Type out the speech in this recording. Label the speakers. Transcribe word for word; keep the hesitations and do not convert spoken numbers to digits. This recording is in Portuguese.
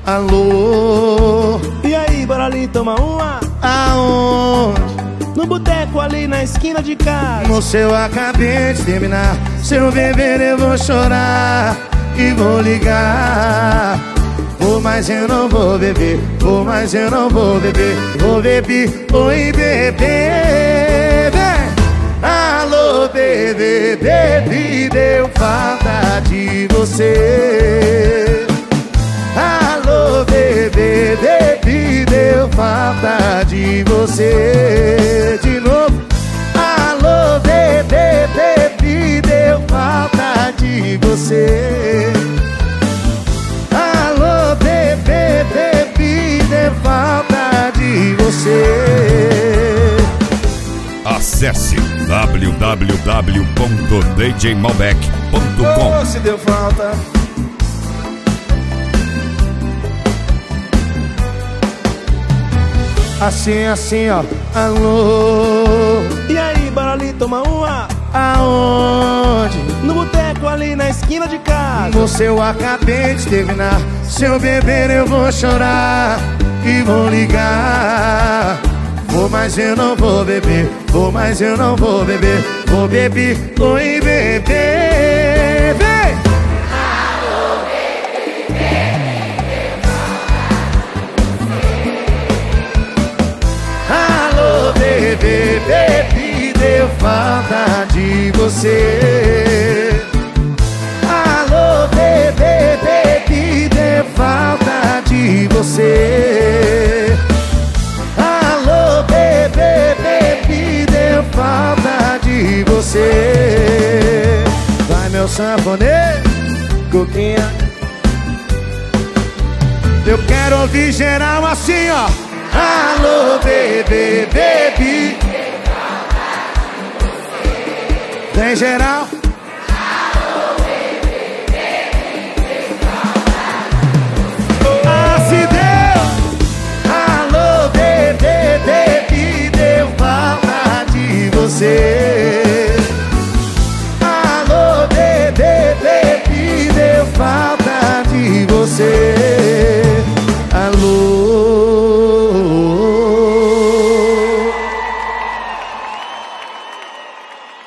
Speaker 1: Alô,
Speaker 2: e aí, bora ali tomar uma?
Speaker 1: aonde?
Speaker 2: No boteco ali na esquina de casa.
Speaker 1: Moço, eu acabei de terminar. Se eu beber eu vou chorar e vou ligar. Vou, mas eu não vou beber. Vou, mas eu não vou beber. Vou beber, oi bebê, vem. Alô bebê, bebê, deu falta de você. Alô bebê, bebê, deu falta de você. De novo. Alô bebê, bebê, deu falta de você. Alô bebê, bebê, deu falta de você.
Speaker 3: Acesse w w w ponto d j malbec ponto com.
Speaker 2: Oh, se deu falta.
Speaker 1: Assim, assim, ó. Alô,
Speaker 2: E aí, bora ali tomar uma?
Speaker 1: aonde?
Speaker 2: No boteco ali na esquina de casa.
Speaker 1: Moço, eu acabei de terminar. Se eu beber eu vou chorar e vou ligar. Vou, mas eu não vou beber. Vou, mas eu não vou beber. Vou beber, oi bebê, vem. Alô bebê, bebê, deu falta de você. Alô bebê, bebê, deu falta de você. Alô bebê, bebê, deu falta de você. Vai meu sanfoneiro, coquinha. Eu quero ouvir geral assim, ó. Alô bebê, bebê, vem geral.